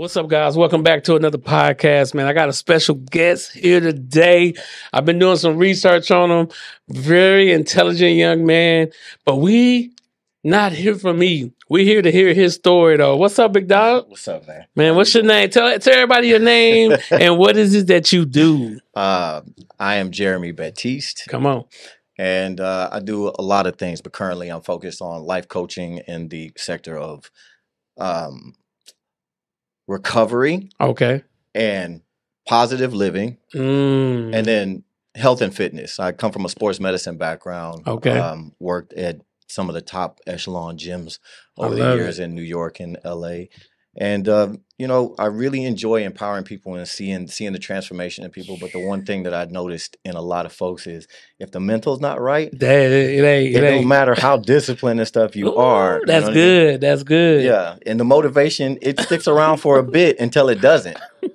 What's up, guys? Welcome back to another podcast, man. I got a special guest here today. I've been doing some research on him. Very intelligent young man. But we not here for me. We're here to hear his story, though. What's up, big dog? What's up, man? Man, what's your name? Tell everybody your name and what is it that you do? I am Jeremy Baptiste, Come on. and I do a lot of things, but currently I'm focused on life coaching in the sector of recovery Okay. and positive living, and then health and fitness. I come from a sports medicine background. Okay. Worked at some of the top echelon gyms I over the love years in New York and LA. And I really enjoy empowering people and seeing the transformation in people. But the one thing that I noticed in a lot of folks is if the mental's not right, it ain't. it don't matter how disciplined and stuff you are. You That's know what I mean? good. That's good. Yeah, and the motivation, it sticks around for a bit until it doesn't.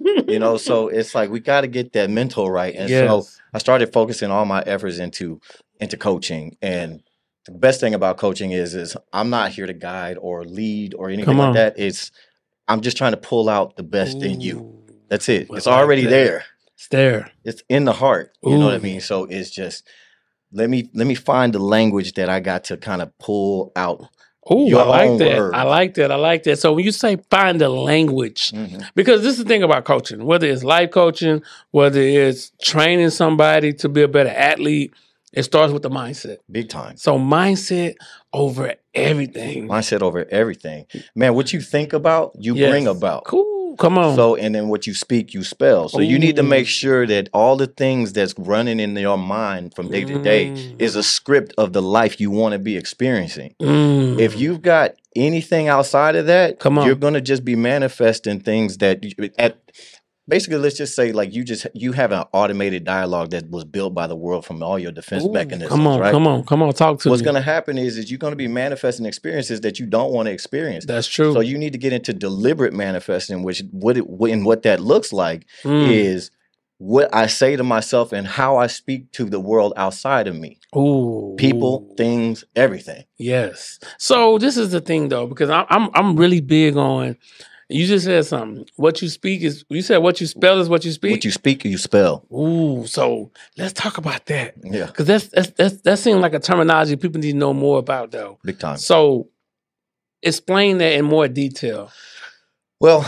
So it's like we got to get that mental right. And so Yes. I started focusing all my efforts into coaching. And the best thing about coaching is I'm not here to guide or lead or anything Come like on. that. I'm just trying to pull out the best in you. Ooh, That's it. I It's like already that. there. It's there. It's in the heart. You know what I Ooh. mean? So it's just let me find the language that I got to kind of pull out. Oh, Your I like own that. word. I like that. I like that. So when you say find the language, because this is the thing about coaching, whether it's life coaching, whether it's training somebody to be a better athlete, it starts with the mindset. Big time. So mindset over everything. Mindset over everything. Man, what you think about, you Yes. bring about. Cool. Come on. So, and then what you speak, you spell. So you need to Ooh. make sure that all the things that's running in your mind from day to day is a script of the life you want to be experiencing. If you've got anything outside of that, Come on. you're going to just be manifesting things that basically, let's just say like you have an automated dialogue that was built by the world from all your defense Ooh, mechanisms, come on, right? come on, talk to What's me. going to happen is you're going to be manifesting experiences that you don't want to experience. That's true. So you need to get into deliberate manifesting, which what that looks like Mm. is what I say to myself and how I speak to the world outside of me. Ooh. People, things, everything. Yes. So this is the thing though, because I'm really big on. You just said something. What you speak is. You said what you spell is what you speak. What you speak, you spell. Ooh. So let's talk about that Yeah, because that seems like a terminology people need to know more about though. big time. So explain that in more detail. Well,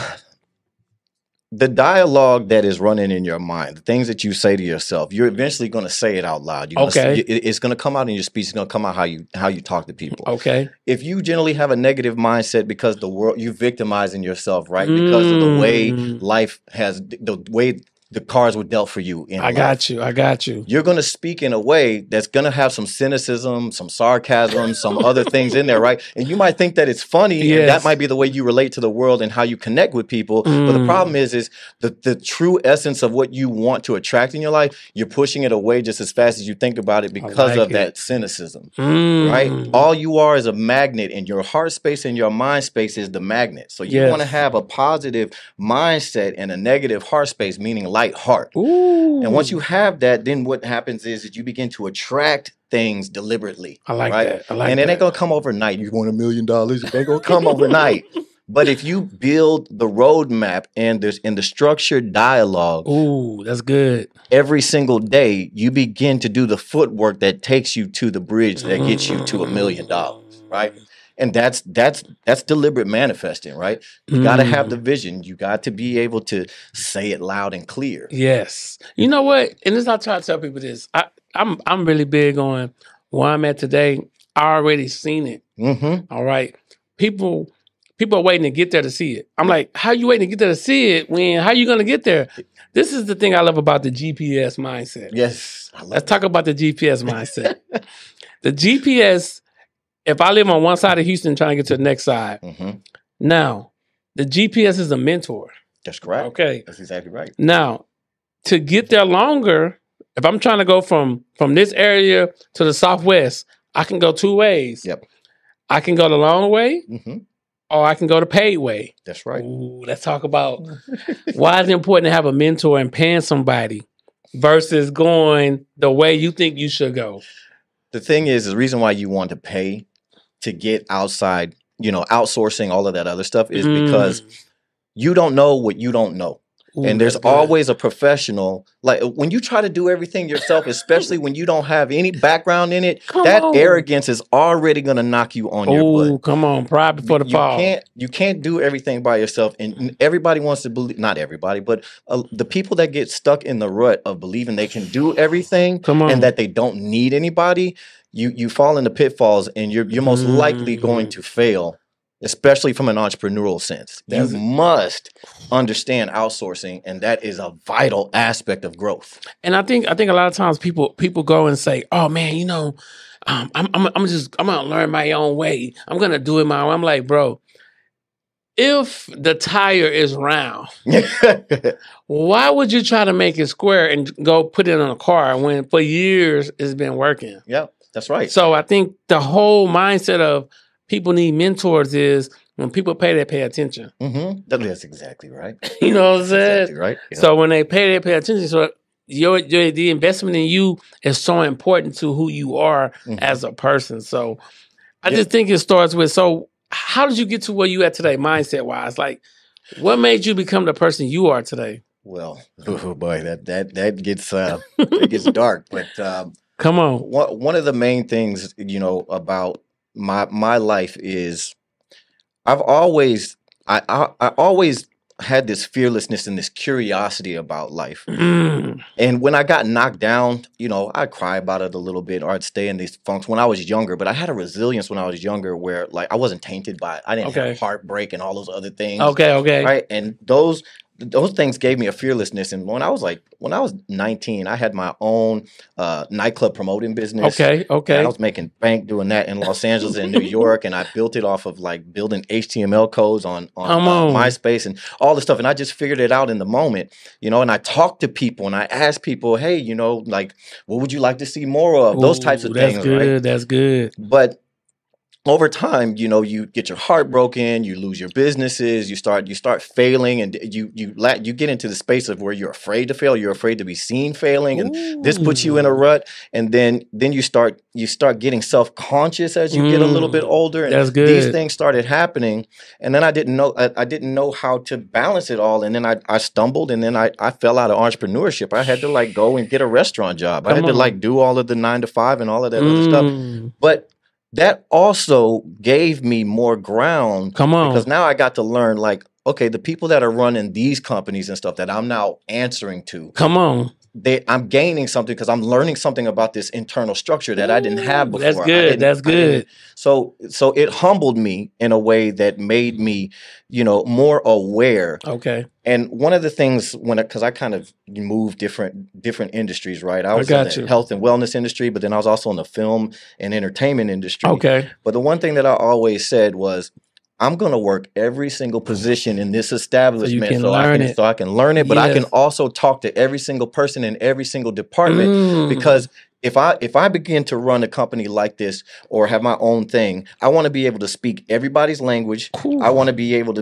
the dialogue that is running in your mind, the things that you say to yourself, you're eventually going to say it out loud. You're gonna Okay. it's going to come out in your speech. It's going to come out how you talk to people. Okay. If you generally have a negative mindset because the world, you victimizing yourself, right? Because of the way life has, the way the cards were dealt for you in I life. got you. You're going to speak in a way that's going to have some cynicism, some sarcasm, some other things in there, right? And you might think that it's funny, and Yes. that might be the way you relate to the world and how you connect with people. But the problem is the true essence of what you want to attract in your life, you're pushing it away just as fast as you think about it because like of it. that cynicism, right? All you are is a magnet, and your heart space and your mind space is the magnet. So you Yes. want to have a positive mindset and a negative heart space, meaning light heart. Ooh. And once you have that, then what happens is that you begin to attract things deliberately. I like right? that. I like and that. it ain't gonna come overnight. You want $1 million? It ain't gonna come overnight. But if you build the roadmap and the structured dialogue Ooh, that's good. every single day, you begin to do the footwork that takes you to the bridge that gets you to $1 million, right? And that's deliberate manifesting, right? You got to have the vision. You got to be able to say it loud and clear. Yes. You know what? And this I try to tell people this. I'm really big on where I'm at today. I already seen it. Mm-hmm. All right. People are waiting to get there to see it. I'm like, how you waiting to get there to see it when how you gonna get there? This is the thing I love about the GPS mindset. Yes. Let's talk about the GPS mindset. The GPS, if I live on one side of Houston trying to get to the next side, now the GPS is a mentor. That's correct. Okay. That's exactly right. Now, to get there longer, if I'm trying to go from this area to the southwest, I can go two ways. Yep. I can go the long way, Mm-hmm. or I can go the paid way. That's right. Ooh, let's talk about why it's important to have a mentor and paying somebody versus going the way you think you should go. The thing is, the reason why you want to pay to get outside, outsourcing all of that other stuff is because you don't know what you don't know. Ooh, And there's that's good. always a professional. Like when you try to do everything yourself, especially when you don't have any background in it, Come that on. arrogance is already going to knock you on your butt. Oh, come on. Pride before the fall. You can't do everything by yourself. And everybody wants to believe, not everybody, but the people that get stuck in the rut of believing they can do everything Come on. and that they don't need anybody, you fall into pitfalls, and you're most likely going to fail, especially from an entrepreneurial sense. That's- You must understand outsourcing, and that is a vital aspect of growth. And I think a lot of times people go and say, "Oh man, you know, I'm gonna learn my own way. I'm gonna do it my own." I'm like, bro, if the tire is round, why would you try to make it square and go put it on a car when for years it's been working? Yeah, that's right. So I think the whole mindset of people need mentors is when people pay, they pay attention. Mm-hmm. That's exactly right. You know what I'm saying? Exactly right. Yeah. So when they pay attention. So the investment in you is so important to who you are as a person. So I just think it starts with, so how did you get to where you at today, mindset wise? Like, what made you become the person you are today? Well, oh boy, that gets it gets dark. But come on, one of the main things about my life is I've always I always had this fearlessness and this curiosity about life. And when I got knocked down, I'd cry about it a little bit, or I'd stay in these funks when I was younger. But I had a resilience when I was younger where like I wasn't tainted by it. I didn't have heartbreak and all those other things. Okay. Right. And those things gave me a fearlessness. And when I was 19, I had my own nightclub promoting business. Okay. And I was making bank doing that in Los Angeles and New York. And I built it off of like building HTML codes on MySpace and all this stuff. And I just figured it out in the moment, and I talked to people and I asked people, hey, like, what would you like to see more of? Those types of things. Right? That's good. But over time, you get your heart broken, you lose your businesses, you start failing, and you get into the space of where you're afraid to fail, you're afraid to be seen failing, and this puts you in a rut. And then you start getting self-conscious as you get a little bit older, and that's good. These things started happening, and then I didn't know how to balance it all, and then I stumbled, and then I fell out of entrepreneurship. I had to like go and get a restaurant job. I had to like do all of the 9 to 5 and all of that other stuff, but that also gave me more ground. Come on. Because now I got to learn, like, okay, the people that are running these companies and stuff that I'm now answering to. Come on. I'm gaining something because I'm learning something about this internal structure that I didn't have before. That's good. That's good. So it humbled me in a way that made me, more aware. Okay. And one of the things because I kind of moved different industries, right? I was in the health and wellness industry, but then I was also in the film and entertainment industry. Okay. But the one thing that I always said was, I'm going to work every single position in this establishment so I can learn it, but I can also talk to every single person in every single department, because if I begin to run a company like this or have my own thing, I want to be able to speak everybody's language. Cool. I want to be able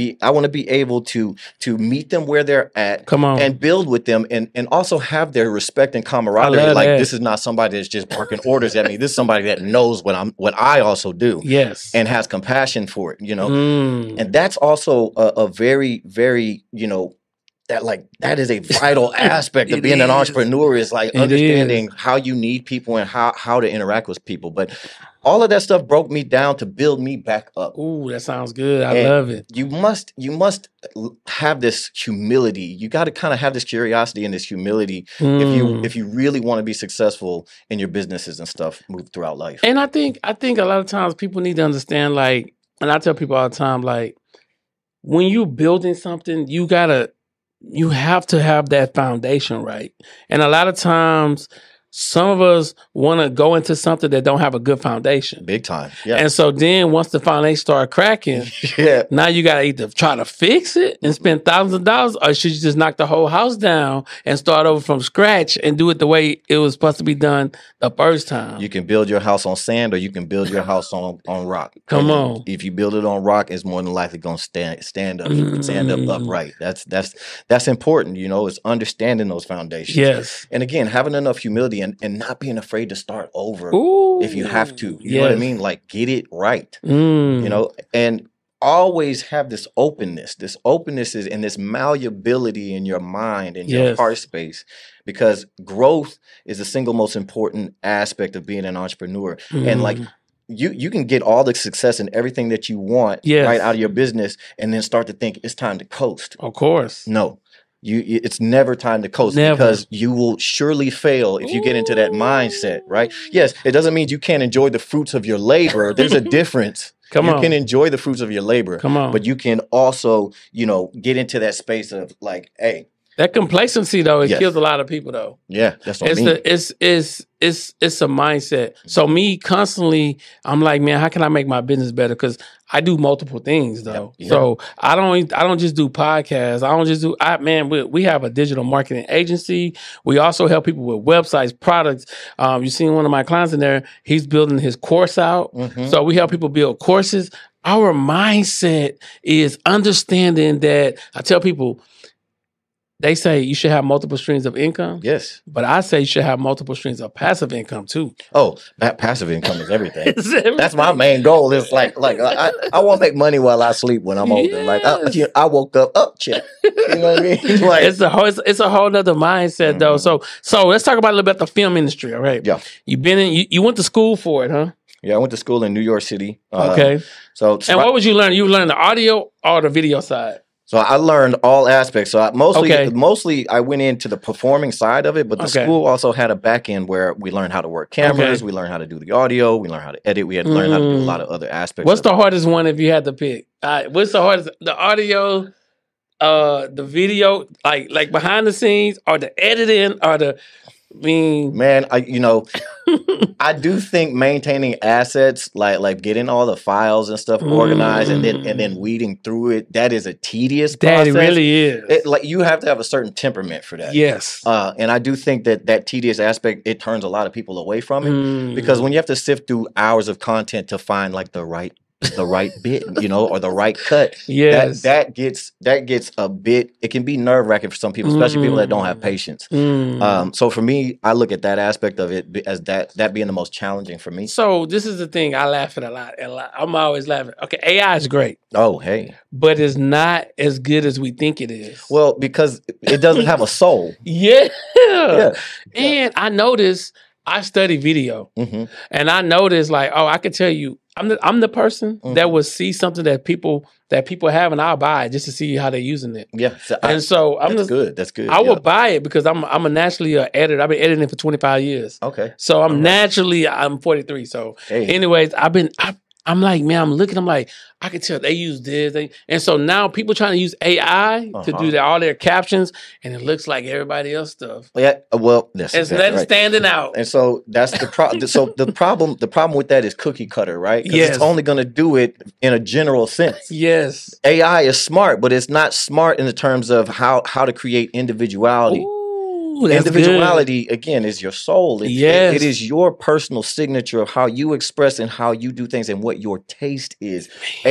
to meet them where they're at. Come on. And build with them and also have their respect and camaraderie. Like this is not somebody that's just barking orders at me. This is somebody that knows what I also do. Yes. And has compassion for it, And that's also a very, very, that is a vital aspect of being an entrepreneur, is like understanding how you need people and how to interact with people. But all of that stuff broke me down to build me back up. Ooh, that sounds good. I love it. You must have this humility. You got to kind of have this curiosity and this humility if you really want to be successful in your businesses and stuff move throughout life. And I think a lot of times people need to understand, like, and I tell people all the time, like, when you're building something, you have to have that foundation right. And a lot of times, some of us want to go into something that don't have a good foundation. Big time. Yeah. And so then once the foundation start cracking, now you got to either try to fix it and spend thousands of dollars, or should you just knock the whole house down and start over from scratch and do it the way it was supposed to be done the first time? You can build your house on sand, or you can build your house on rock. Come on. If you build it on rock, it's more than likely going to stand up upright. That's important, it's understanding those foundations. Yes. And again, having enough humility and not being afraid to start over if you have to. You know what I mean? Like, get it right. And always have this openness. This openness is and this malleability in your mind and your Yes. heart space, because growth is the single most important aspect of being an entrepreneur. And like Mhm. you can get all the success and everything that you want Yes. right out of your business, and then start to think it's time to coast. Of course. No. It's never time to coast, Never. because you will surely fail if you get into that mindset, right? Yes, it doesn't mean you can't enjoy the fruits of your labor. There's a difference. Come You on. can enjoy the fruits of your labor, Come on. but you can also, get into that space of like, hey, That complacency though, it Yes. kills a lot of people though. yeah, that's what I It's mean. it's a mindset. So me constantly, I'm like, man, how can I make my business better? Because I do multiple things though. Yeah. So I don't just do podcasts. I don't just do. We have a digital marketing agency. We also help people with websites, products. You seen one of my clients in there. He's building his course out. Mhm. So we help people build courses. Our mindset is understanding that. I tell people. They say you should have multiple streams of income, Yes. but I say you should have multiple streams of passive income too. Oh, that passive income is everything. It's everything. That's my main goal. Is like I want to make money while I sleep when I'm older. Like Yes. I woke up, check. You know what I mean? Like, It's a whole nother mindset though. So let's talk about a little bit the film industry. All right. yeah, You've been in. You went to school for it, huh? yeah. I went to school in New York City. Okay. So And what would you learn? You learned the audio or the video side? So I learned all aspects. So Okay. mostly I went into the performing side of it, but the Okay. school also had a back end where we learned how to work cameras, Okay. we learned how to do the audio, we learned how to edit, we had to learn how to do a lot of other aspects. What's of the hardest one if you had to pick? What's the hardest? The audio, the video, like behind the scenes, or the editing, or the. I mean, Man, I do think maintaining assets, like getting all the files and stuff organized, and then weeding through it, that is a tedious that process. it really is. Like you have to have a certain temperament for that. Yes. And I do think that tedious aspect, it turns a lot of people away from it, because when you have to sift through hours of content to find like the right bit, or the right cut, Yes. that gets a bit. It can be nerve wracking for some people, especially people that don't have patience. So for me, I look at that aspect of it as that being the most challenging for me. So this is the thing. I laugh at a lot. I'm always laughing. Okay, AI is great, Oh, hey. but it's not as good as we think it is. Well, because it doesn't have a soul. Yeah. Yeah. And I noticed I study video, hmm and I noticed like, I could tell you, I'm the person that would see something that people have, and I'll buy it just to see how they're using it. Yeah. So And so I'm that's just good. That's good. I Yeah. will buy it because I'm a naturally editor. I've been editing for 25 years. Okay. So I'm 43. So Hey. anyways, I'm like, man, I'm like, I can tell they use this. And so now people trying to use AI to do all their captions, and it looks like everybody else stuff. Yeah. Well, that's It's exactly nothing right. standing out. And so that's the problem. So the problem with that is cookie cutter, right? 'Cause Yes. it's only going to do it in a general sense. Yes. AI is smart, but it's not smart in the terms of how to create individuality. Ooh, that's Individuality, again, is your soul. Yes. It is your personal signature of how you express and how you do things and what your taste is.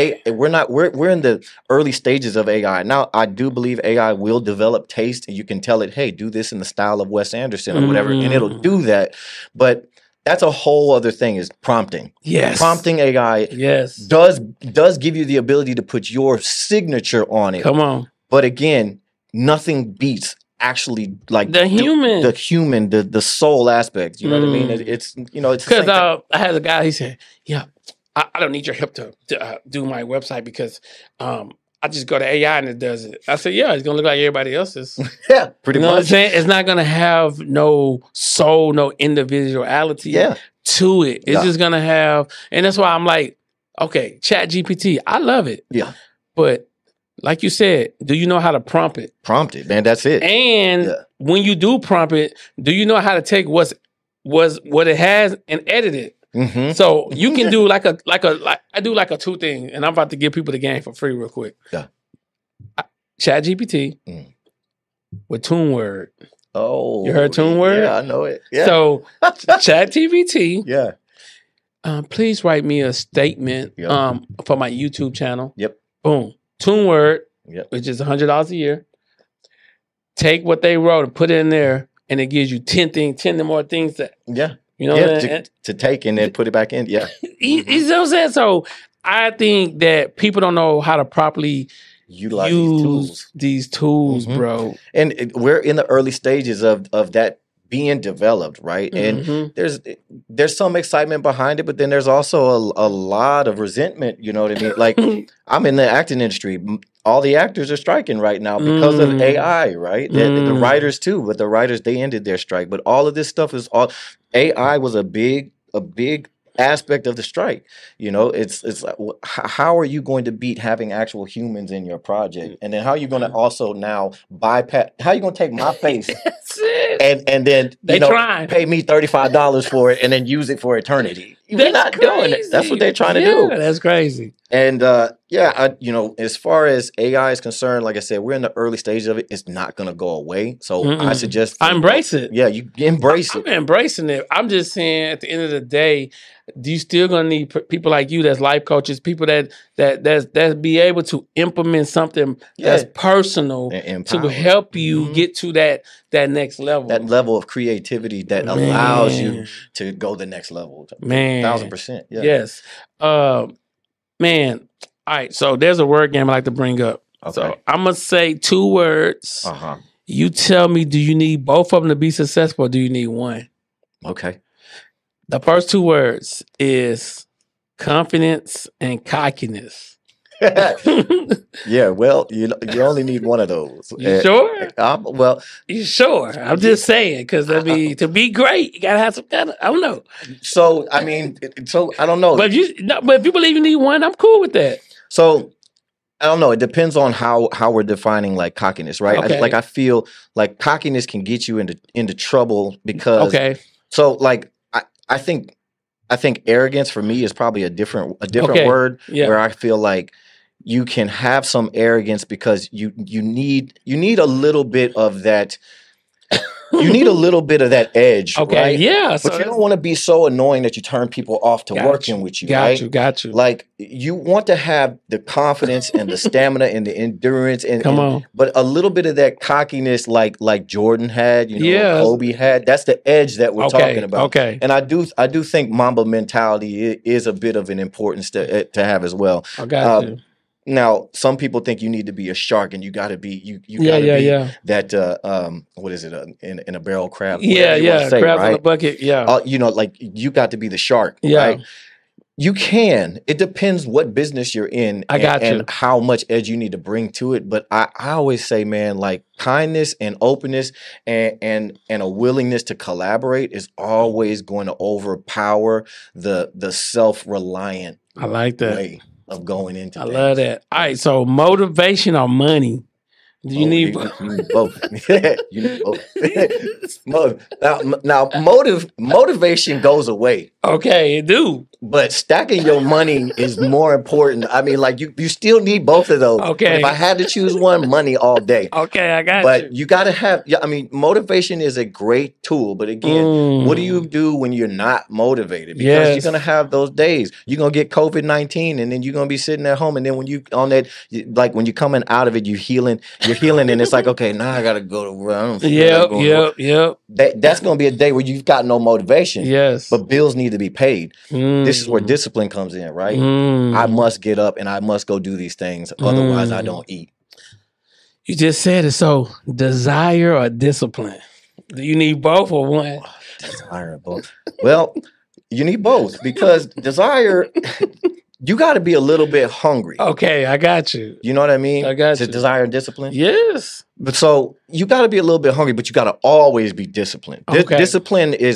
We're in the early stages of AI. Now, I do believe AI will develop taste, and you can tell it, hey, do this in the style of Wes Anderson or whatever, and it'll do that. But that's a whole other thing, is prompting. Yes. Prompting AI Yes. does give you the ability to put your signature on it. Come on. But again, nothing beats actually like The human. the soul aspect. You know what I mean? It's the Because same thing. I had a guy, he said, yeah, I don't need your help to do my website because I just go to AI and it does it. I said, yeah, it's going to look like everybody else's. Yeah, pretty You know what I'm much. saying? It's not going to have no soul, no individuality Yeah. to it. It's Yeah. just going to have, and that's why I'm like, okay, Chat GPT, I love it. Yeah. But like you said, do you know how to prompt it? Prompt it, man. That's it. And Yeah. when you do prompt it, do you know how to take what it has and edit it? hmm So you can do like I do like a two thing, and I'm about to give people the game for free real quick. Yeah. Chat GPT Mm. with TuneWord. Oh, You heard TuneWord? Yeah, I know it. Yeah. So Chat GPT, yeah. please write me a statement Yeah. for my YouTube channel. Yep. Boom. TuneWord, Yep. which is $100 a year. Take what they wrote and put it in there, and it gives you 10 more things that Yeah. you know. Yeah. What I'm saying? To take and then put it back in. Yeah. You see what I'm saying? So I think that people don't know how to properly Utilize use these tools, Mhm. bro. And we're in the early stages of that being developed, right? And Mhm. there's some excitement behind it, but then there's also a lot of resentment. You know what I mean? Like I'm in the acting industry. All the actors are striking right now because of Mm. AI, right? The writers too, but the writers they ended their strike. But all of this stuff is all AI was a big aspect of the strike. You know, it's like, how are you going to beat having actual humans in your project, and then how are you going to also now bypass? How are you going to take my face That's it. and then They trying. pay me $35 for it and then use it for eternity? We're That's not doing it. That's what they're trying to do. That's crazy. And as far as AI is concerned, like I said, we're in the early stages of it. It's not going to go away. So I suggest I embrace it. Yeah, you embrace it. I'm embracing it. I'm just saying, at the end of the day, you still gonna need people like you, that's life coaches, people that be able to implement something that's personal to help you get to that next level. That level of creativity that allows you to go the next level. Man, 1000%. Yeah. Yes. Man. All right. So there's a word game I like to bring up. Okay. So I'm gonna say 2 words. Uh-huh. You tell me, do you need both of them to be successful, or do you need one? Okay. The first 2 words is confidence and cockiness. Yeah, well, you only need one of those. You sure? Well, you sure? I'm just saying, because to be great, you gotta have some kind of, I don't know. So I mean, I don't know. But if you believe you need one, I'm cool with that. So I don't know. It depends on how we're defining like cockiness, right? Okay. I feel like cockiness can get you into trouble because. Okay. So like I think arrogance for me is probably a different word where I feel like you can have some arrogance because you need a little bit of that. You need a little bit of that edge, right? Yeah. But you don't want to be so annoying that you turn people off to working with you, right? Got you. Like you want to have the confidence and the stamina and the endurance but a little bit of that cockiness like Jordan had, Kobe had. That's the edge that we're talking about. Okay. And I do think Mamba mentality is a bit of an importance to have as well. I got you. Now, some people think you need to be a shark, and you got to be you got to be that what is it in a barrel crab? Crabs in a bucket. Yeah, like you got to be the shark. Yeah, right? You can. It depends what business you're in. And how much edge you need to bring to it. But I always say, man, like kindness and openness and a willingness to collaborate is always going to overpower the self-reliant. I like that way of going into. I love that. All right, so motivation or money? Do you need both? You need both. You need both. Now, motivation goes away. Okay, it do. But stacking your money is more important. I mean, like you still need both of those. Okay. But if I had to choose one, money all day. Okay, I got you. But you got to have. I mean, motivation is a great tool. But again, what do you do when you're not motivated? Because you're gonna have those days. You're gonna get COVID-19, and then you're gonna be sitting at home, and then when you on that, like when you're coming out of it, you're healing, and it's like, okay, now I gotta go to work. Yep. That's gonna be a day where you've got no motivation. Yes. But bills need to be paid. This is where discipline comes in, right? I must get up and I must go do these things. Otherwise, I don't eat. You just said it. So, desire or discipline? Do you need both or one? Desire or both. Well, you need both because desire, you got to be a little bit hungry. Okay, I got you. You know what I mean? I got you. Desire and discipline? Yes. But so you got to be a little bit hungry, but you got to always be disciplined. Discipline is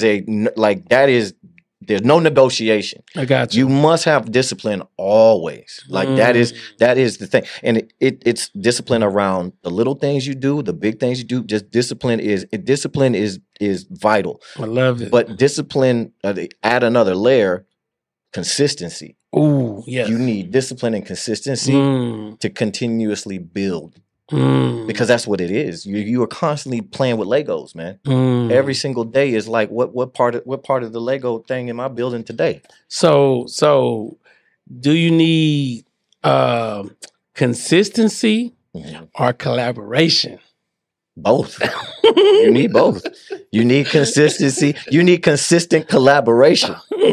there's no negotiation. I got you. You must have discipline always. Like that is the thing. And it's discipline around the little things you do, the big things you do. Just discipline is vital. I love it. But discipline, add another layer, consistency. Ooh, yes. You need discipline and consistency to continuously build. Because that's what it is. You are constantly playing with Legos, man. Every single day is like, what part of the Lego thing am I building today? So do you need consistency or collaboration? Both. You need both. You need consistency. You need consistent collaboration. Come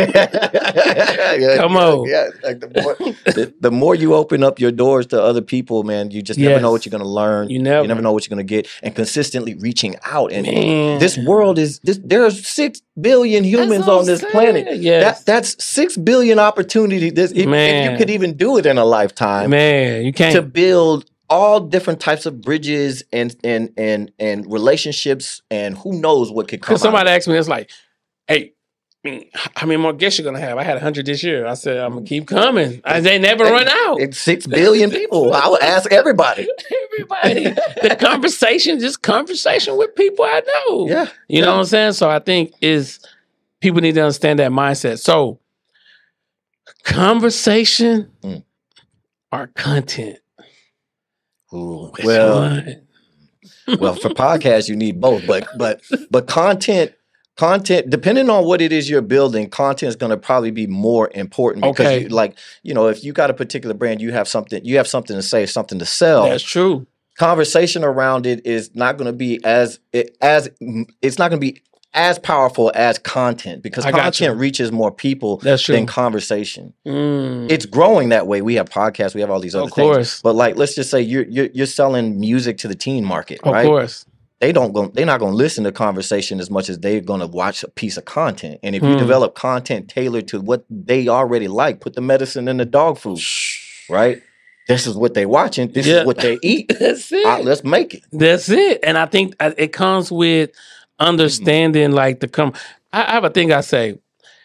on. Yeah, like the more you open up your doors to other people, man, you just never know what you're going to learn. You never know what you're going to get, and consistently reaching out. And Man. this world is there are 6 billion humans on this planet. Yes. That's 6 billion opportunities. If you could even do it in a lifetime, man, you can't to build all different types of bridges and relationships, and who knows what could come. Because somebody asked me, it's like, hey, how many more guests you gonna have? I had 100 this year. I said, I'm gonna keep coming. They never run out. It's 6 billion people. I would ask everybody. The conversation with people I know. Yeah. You know what I'm saying? So I think people need to understand that mindset. So conversation or content? Ooh, well, for podcasts you need both, but content, depending on what it is you're building, content is going to probably be more important because if you got a particular brand, you have something to say, something to sell. That's true. Conversation around it is not going to be it's not going to be as powerful as content, because content reaches more people than conversation. It's growing that way. We have podcasts, we have all these other things. But let's just say you're selling music to the teen market, right? Of course. They're not going to listen to conversation as much as they're going to watch a piece of content. And if you develop content tailored to what they already like, put the medicine in the dog food, right? This is what they're watching. This is what they eat. That's it. Let's make it. That's it. And I think it comes with understanding I have a thing I say,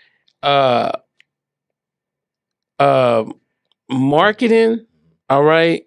marketing, all right.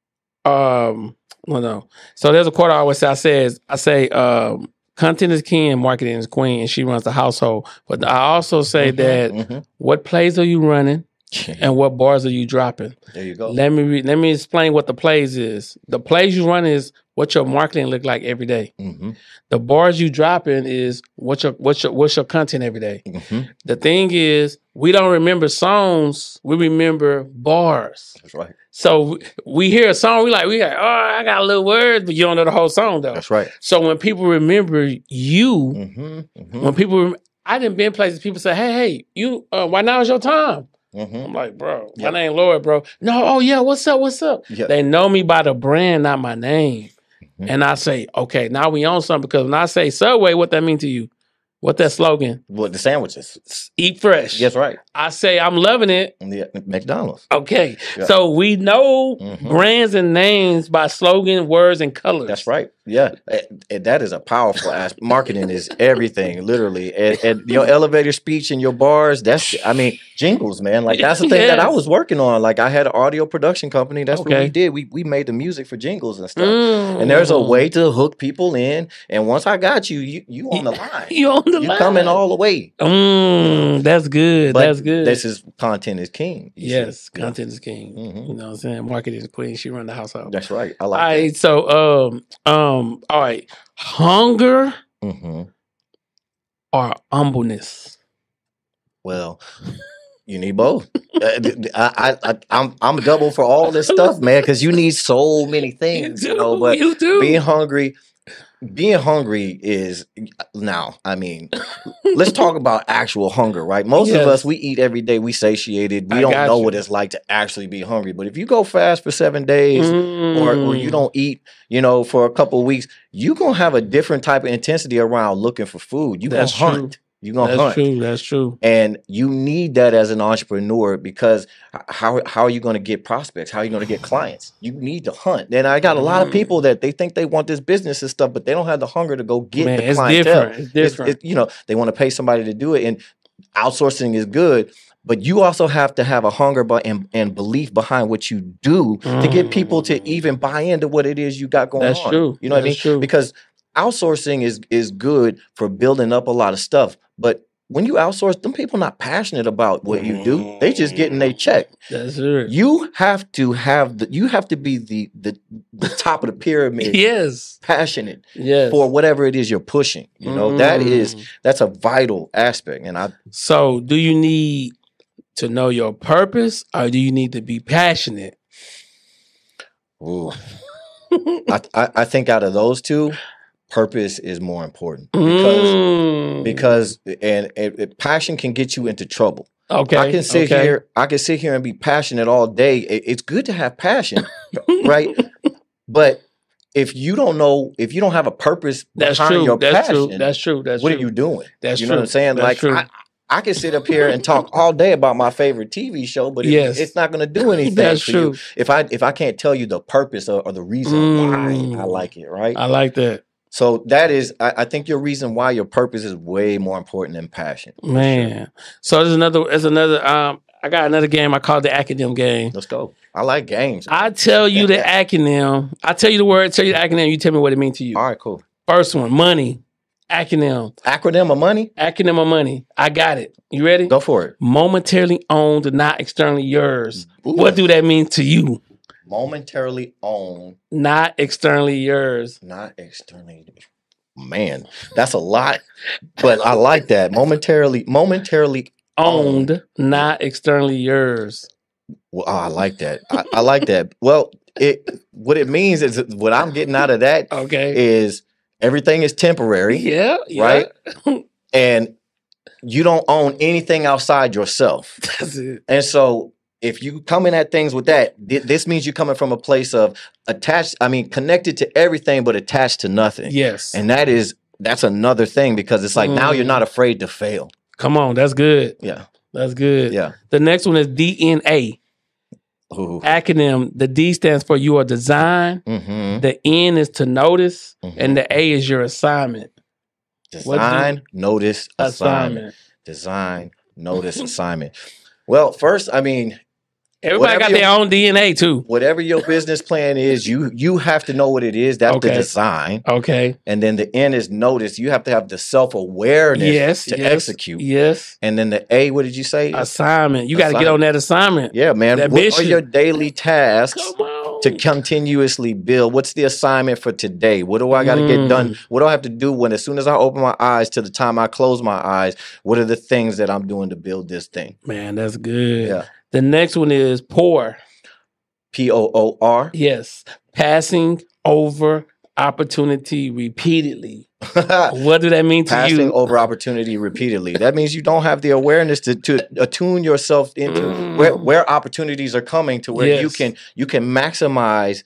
No. So there's a quote I always say. I say, content is king and marketing is queen, and she runs the household. But I also say that what plays are you running and what bars are you dropping? There you go. Let me explain what the plays is. The plays you run is what your marketing look like every day. The bars you dropping is what's your content every day. The thing is, we don't remember songs, we remember bars. That's right. So we hear a song, we like, I got a little words, but you don't know the whole song though. That's right. So when people remember you, when people, I didn't been places, people say, hey, you, why now is your time? I'm like, bro, my name Lloyd, bro. No, oh yeah, what's up? Yep. They know me by the brand, not my name. And I say, okay, now we own something, because when I say Subway, what that mean to you? What that slogan? What, the sandwiches? Eat fresh. That's right. I say I'm loving it. Yeah, McDonald's. Okay. Yeah. So we know brands and names by slogan, words, and colors. That's right. Yeah. And that is a powerful aspect. Marketing is everything, literally. And your elevator speech and your bars, jingles, man. Like, that's the thing that I was working on. Like, I had an audio production company. That's what we did. We made the music for jingles and stuff. And there's a way to hook people in. And once I got you on the line. You on the line. You coming all the way. That's good. That's good. This is content is king. Yes, content is king. You know what I'm saying? Marketing is queen. She run the household. That's right. I like that. All right. So, all right. Hunger or humbleness? Well, you need both. I'm double for all this stuff, man, because you need so many things. You do. Being hungry is now, let's talk about actual hunger, right? Most of us, we eat every day, we satiated. We don't know what it's like to actually be hungry. But if you go fast for 7 days or you don't eat, for a couple of weeks, you're going to have a different type of intensity around looking for food. You're going to hunt. You're going to hunt. That's true. And you need that as an entrepreneur, because how are you going to get prospects? How are you going to get clients? You need to hunt. And I got a lot of people that they think they want this business and stuff, but they don't have the hunger to go get the clientele. It's different. They want to pay somebody to do it. And outsourcing is good, but you also have to have a hunger and belief behind what you do to get people to even buy into what it is you got going on. That's true. You know what I mean? True. Because outsourcing is good for building up a lot of stuff, but when you outsource, them people not passionate about what you do. They just getting their check. That's it. You have to be the top of the pyramid. Yes. Passionate. Yes. For whatever it is you're pushing. That's a vital aspect. So do you need to know your purpose, or do you need to be passionate? Ooh. I think out of those two, purpose is more important because passion can get you into trouble. Okay. I can sit here and be passionate all day. It's good to have passion, right? But if you don't have a purpose behind your passion, that's true. What are you doing? That's you true. know what I'm saying? That's like true. I can sit up here and talk all day about my favorite TV show, but it's not going to do anything That's for true. you if I can't tell you the purpose or the reason why I like it, right? I like that. So that is, I think your reason why your purpose is way more important than passion. Man. Sure. So there's another I got another game I call the acronym game. Let's go. I like games. I tell you the acronym. I tell you the word, tell you the acronym, you tell me what it means to you. All right, cool. First one, money. Acronym. Acronym of money? Acronym of money. I got it. You ready? Go for it. Momentarily owned, not externally yours. Ooh. What do that mean to you? Momentarily owned. Not externally yours. Not externally. Man, that's a lot. But I like that. Momentarily Owned, not externally yours. Well, I like that. I like that. Well, what it means is what I'm getting out of that is everything is temporary. Yeah. Right? And you don't own anything outside yourself. That's it. And so if you come in at things with that, this means you're coming from a place of connected to everything but attached to nothing. Yes. And that's another thing because it's like now you're not afraid to fail. Come on, that's good. Yeah. That's good. Yeah. The next one is DNA. Ooh. Acronym. The D stands for you are designed. Mm-hmm. The N is to notice. Mm-hmm. And the A is your assignment. Design, notice, assignment. Design, notice, assignment. Well, first, everybody got their own DNA too. Whatever your business plan is, you have to know what it is. That's the design. Okay. And then the N is notice. You have to have the self-awareness to execute. Yes. And then the A, what did you say? Assignment. You got to get on that assignment. Yeah, man. That what mission. are your daily tasks to continuously build? What's the assignment for today? What do I got to get done? What do I have to do as soon as I open my eyes to the time I close my eyes? What are the things that I'm doing to build this thing? Man, that's good. Yeah. The next one is pour. POOR? Yes. Passing over opportunity repeatedly. What do that mean to you? Passing over opportunity repeatedly. That means you don't have the awareness to attune yourself into where opportunities are coming to where you can maximize,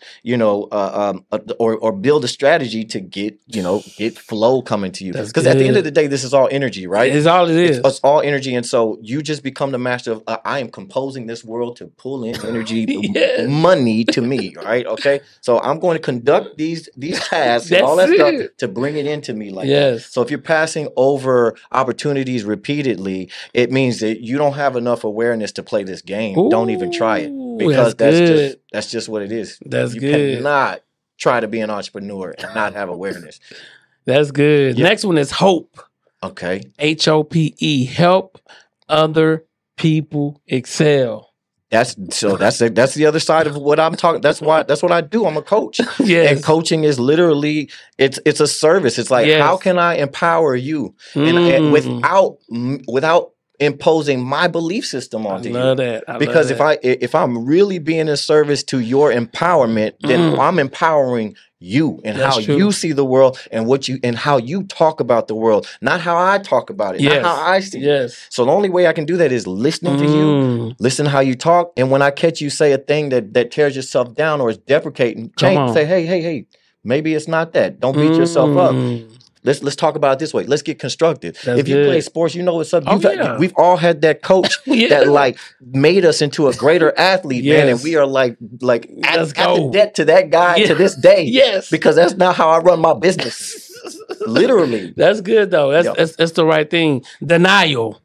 or build a strategy to get flow coming to you. Because at the end of the day, this is all energy, right? It's all it is. It's all energy. And so you just become the master of I am composing this world to pull in energy, money to me, right? Okay. So I'm going to conduct these tasks and all that stuff to bring it into me like that. So if you're passing over opportunities repeatedly, it means that you don't have enough awareness to play this game. Ooh, don't even try it because that's just what it is. That's you good. cannot try to be an entrepreneur and not have awareness. That's good. Next one is hope. Okay. HOPE. Help other people excel. That's the other side of what I'm talking. That's what I do. I'm a coach. And coaching is literally it's a service. It's like how can I empower you and without imposing my belief system onto you. Because if I'm really being in service to your empowerment, then I'm empowering you and how you see the world and how you talk about the world, not how I talk about it, not how I see it. So the only way I can do that is listening to you, listen how you talk, and when I catch you say a thing that tears yourself down or is deprecating, change, say, hey, maybe it's not that. Don't beat yourself up. Let's talk about it this way. Let's get constructive. If you play sports, you know what's up. We've all had that coach that made us into a greater athlete, man. And we are like at the debt to that guy to this day. Because that's not how I run my business. Literally. That's good though. That's the right thing. Denial.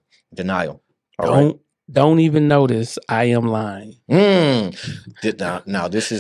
All don't even notice I am lying. Now this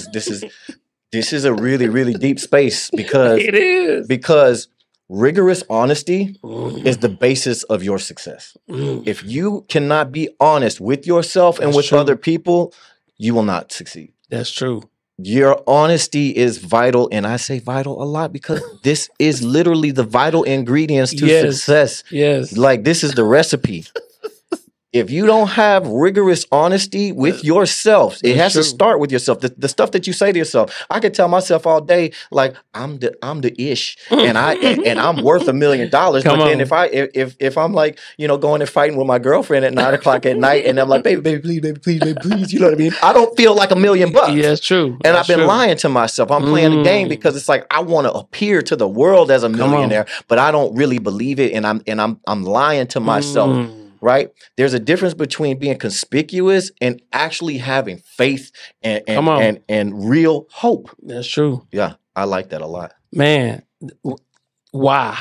is a really, really deep space because it is. Because rigorous honesty is the basis of your success. If you cannot be honest with yourself and with other people, you will not succeed. That's true. Your honesty is vital. And I say vital a lot because this is literally the vital ingredients to success. Yes. Like this is the recipe. If you don't have rigorous honesty with yourself, it has to start with yourself. The stuff that you say to yourself, I could tell myself all day, like I'm the ish, and I'm worth $1 million. But then if I'm like, going and fighting with my girlfriend at 9:00 at night, and I'm like, baby, please, baby, please, baby, please, you know what I mean? I don't feel like $1 million. Yeah, that's true. And I've been lying to myself. I'm playing the game because it's like I want to appear to the world as a millionaire, but I don't really believe it, and I'm lying to myself. Right? There's a difference between being conspicuous and actually having faith and real hope. That's true. Yeah, I like that a lot. Man, why?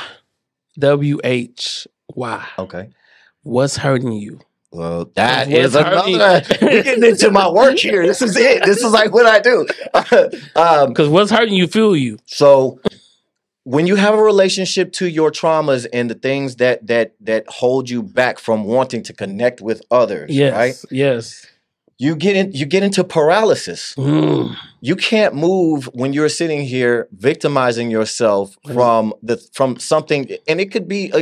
WHY. Okay. What's hurting you? Well, that is another. We're getting into my work here. This is it. This is like what I do. Because what's hurting you, fuel you. So when you have a relationship to your traumas and the things that hold you back from wanting to connect with others, right? Yes. You get into paralysis. You can't move when you're sitting here victimizing yourself from something, and it could be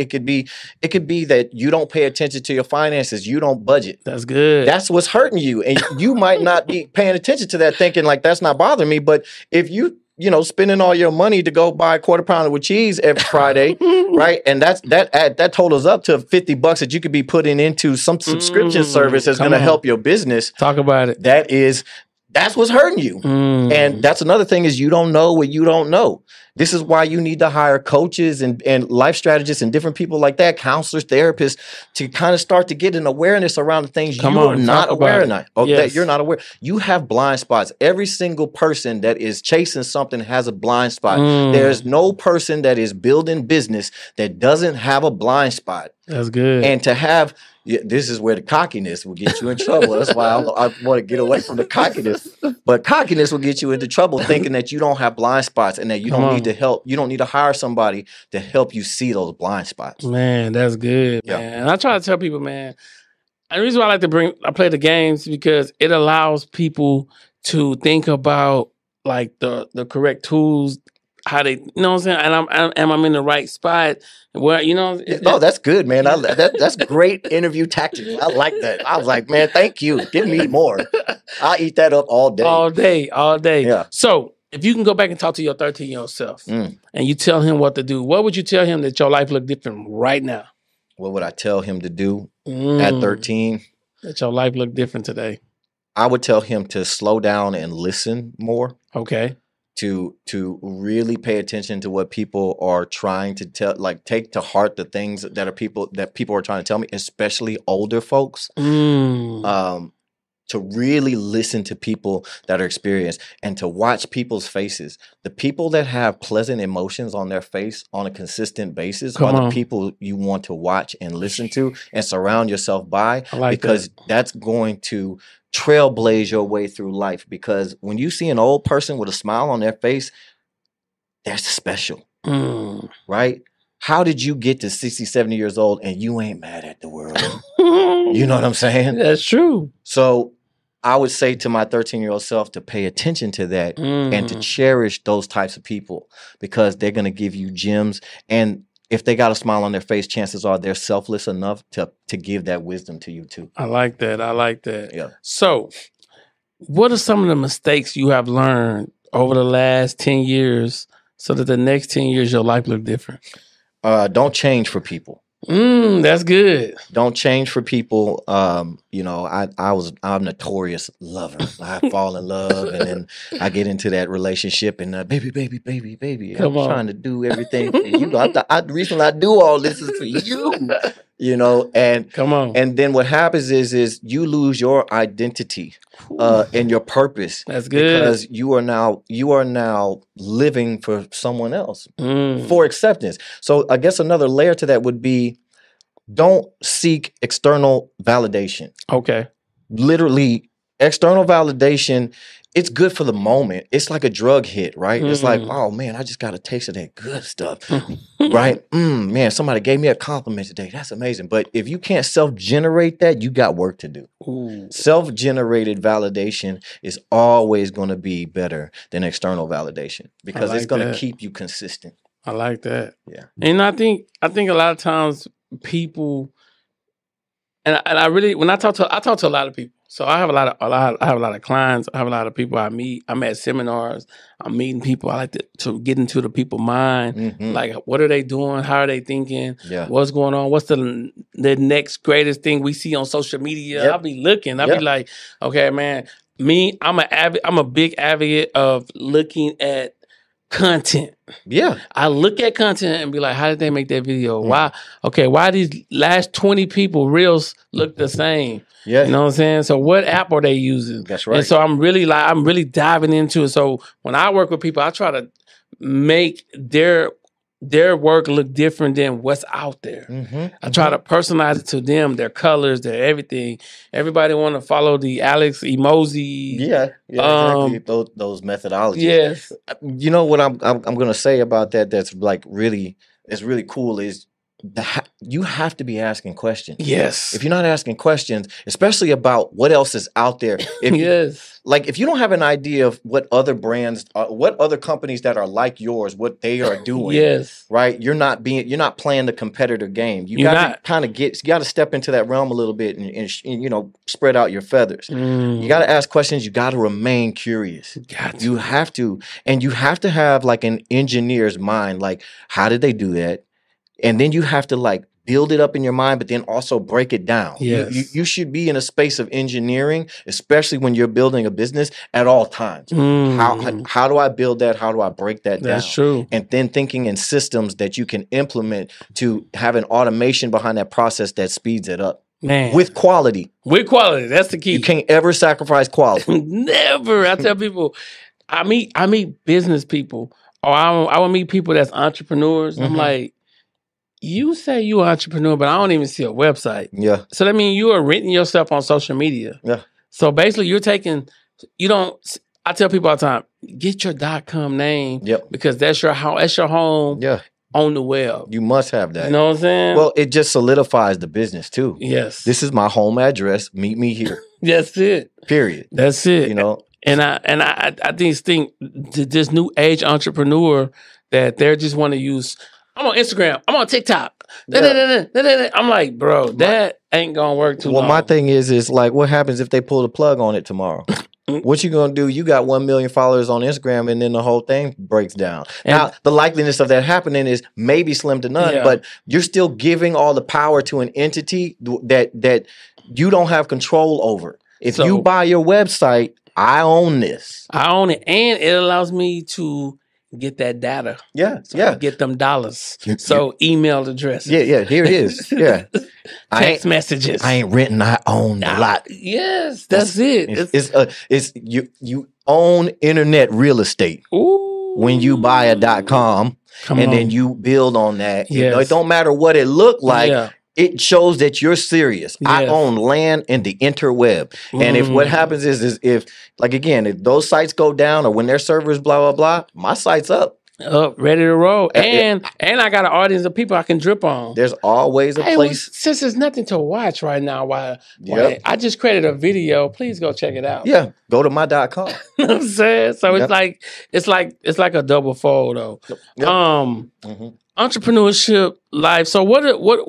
that you don't pay attention to your finances, you don't budget. That's good. That's what's hurting you, and you might not be paying attention to that, thinking like that's not bothering me. But if you spending all your money to go buy a quarter pounder with cheese every Friday, right? And that totals up to $50 that you could be putting into some subscription service that's going to help your business. Talk about it. That's what's hurting you. And that's another thing is you don't know what you don't know. This is why you need to hire coaches and life strategists and different people like that, counselors, therapists, to kind of start to get an awareness around the things you're not aware of. That you're not aware. You have blind spots. Every single person that is chasing something has a blind spot. There's no person that is building business that doesn't have a blind spot. That's good. And to have... this is where the cockiness will get you in trouble. That's why I want to get away from the cockiness. But cockiness will get you into trouble thinking that you don't have blind spots and that you don't need to help. You don't need to hire somebody to help you see those blind spots. Man, that's good, man. And I try to tell people, man, and the reason why I play the games because it allows people to think about like the correct tools, how they, you know what I'm saying? And I'm in the right spot. Well, that's good, man. That's great interview tactics. I like that. I was like, man, thank you. Give me more. I'll eat that up all day. All day. Yeah. So if you can go back and talk to your 13-year-old self and you tell him what to do, what would you tell him that your life look different right now? What would I tell him to do at 13? That your life look different today. I would tell him to slow down and listen more. Okay. To really pay attention to what people are trying to tell, like take to heart the things that people are trying to tell me, especially older folks. To really listen to people that are experienced and to watch people's faces. The people that have pleasant emotions on their face on a consistent basis are the people you want to watch and listen to and surround yourself by, because that's going to trailblaze your way through life. Because when you see an old person with a smile on their face, they're special, right? How did you get to 60, 70 years old and you ain't mad at the world? You know what I'm saying? That's true. So I would say to my 13-year-old self to pay attention to that and to cherish those types of people, because they're going to give you gems. And if they got a smile on their face, chances are they're selfless enough to give that wisdom to you too. I like that. Yeah. So what are some of the mistakes you have learned over the last 10 years so that the next 10 years your life look different? Don't change for people. That's good. Don't change for people. I'm a notorious lover. I fall in love and then I get into that relationship and baby. I'm trying to do everything for you. The reason I do all this is for you. And and then what happens is you lose your identity and your purpose. That's good. Because you are now living for someone else for acceptance. So I guess another layer to that would be, don't seek external validation. Okay. Literally, external validation, it's good for the moment. It's like a drug hit, right? It's like, oh man, I just got a taste of that good stuff, right? Man, somebody gave me a compliment today. That's amazing. But if you can't self-generate that, you got work to do. Self-generated validation is always going to be better than external validation because it's going to keep you consistent. I like that. Yeah. And I think a lot of times people and I really when I talk to a lot of people. So I have I have a lot of clients. I have a lot of people I meet. I'm at seminars. I'm meeting people. I like to get into the people's mind. Mhm. Like, what are they doing? How are they thinking? Yeah. What's going on? What's the next greatest thing we see on social media? Yep. I'll be looking. I'll Yep. be like, okay, man. I'm a big advocate of looking at content. Yeah. I look at content and be like, how did they make that video? Mm. Why? Okay, why these last 20 people reels look the same? Yeah. You know what I'm saying? So what app are they using? That's right. And so I'm really diving into it. So when I work with people, I try to make their work look different than what's out there. Mhm. I try to personalize it to them, their colors, their everything. Everybody want to follow the Alex emoji. Yeah. Yeah. Exactly. Those methodologies. Yes. You know what I'm going to say about that? That's like really cool is you have to be asking questions. Yes. If you're not asking questions, especially about what else is out there, Yes. if you don't have an idea of what other brands, what other companies that are like yours, what they are doing, Yes. right? You're not playing the competitor game. You got to kind of you got to step into that realm a little bit and spread out your feathers. You got to ask questions. You got to remain curious. You have to, and you have to have like an engineer's mind. Like, how did they do that? And then you have to like build it up in your mind, but then also break it down. Yes. You should be in a space of engineering, especially when you're building a business at all times. How do I build that? How do I break that down? That's true. And then thinking in systems that you can implement to have an automation behind that process that speeds it up. Man. With quality. With quality. That's the key. You can't ever sacrifice quality. Never. I tell people, I meet business people, or I will meet people that's entrepreneurs. I'm like, you say you're an entrepreneur, but I don't even see a website. Yeah. So that means you are renting yourself on social media. Yeah. So basically I tell people all the time, get your .com name. Yep. Because that's your home on the web. You must have that. You know what I'm saying? Well, it just solidifies the business too. Yes. This is my home address. Meet me here. That's it. Period. That's it. You know? And I think this new age entrepreneur that they just want to use. I'm on Instagram. I'm on TikTok. I'm like, bro, that ain't gonna work too long. Well, my thing is like, what happens if they pull the plug on it tomorrow? What you gonna do? You got 1 million followers on Instagram, and then the whole thing breaks down. Now, the likeliness of that happening is maybe slim to none, but you're still giving all the power to an entity that you don't have control over. If you buy your website, I own this. I own it, and it allows me to get that data. Get them dollars. So email addresses. Yeah. Here it is. Yeah. Text messages. I ain't renting. I own a lot. Yes, that's it. It's you own internet real estate. Ooh. When you buy a .com then you build on that. Yes. It don't matter what it looked like. Yeah. It shows that you're serious. Yes. I own land in the interweb. And if what happens is if those sites go down or when their servers blah, blah, blah, my site's up. Up, ready to roll. And I got an audience of people I can drip on. There's always a place. Since there's nothing to watch right now, why I just created a video. Please go check it out. Yeah. Go to my.com. You know what I'm saying? So it's like a double fold though. Yep. Entrepreneurship life. So what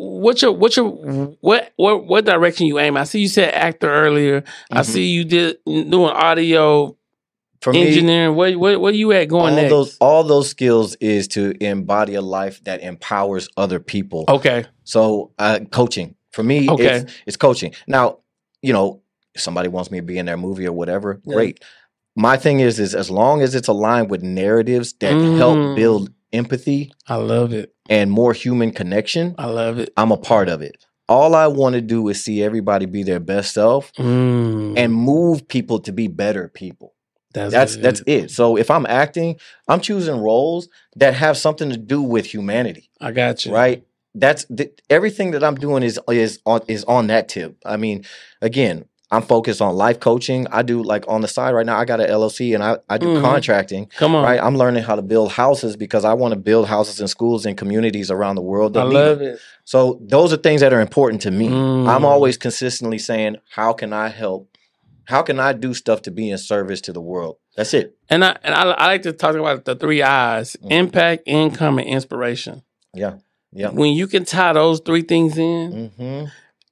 direction you aim? I see you said actor earlier. I see you doing audio. For engineering, me, where you at going next? All those skills is to embody a life that empowers other people. Okay. So coaching for me, it's coaching. Now, if somebody wants me to be in their movie or whatever, great. My thing is as long as it's aligned with narratives that help build empathy. I love it. And more human connection. I love it. I'm a part of it. All I want to do is see everybody be their best self and move people to be better people. That's it. So if I'm acting, I'm choosing roles that have something to do with humanity. I got you. Right? Everything that I'm doing is on that tip. I mean, again, I'm focused on life coaching. I do on the side right now, I got an LLC and I do contracting. Come on. Right? I'm learning how to build houses because I want to build houses in schools and communities around the world. I love it. So those are things that are important to me. I'm always consistently saying, how can I help? How can I do stuff to be in service to the world? That's it. And I like to talk about the 3 I's: impact, income, and inspiration. Yeah. When you can tie those 3 things in,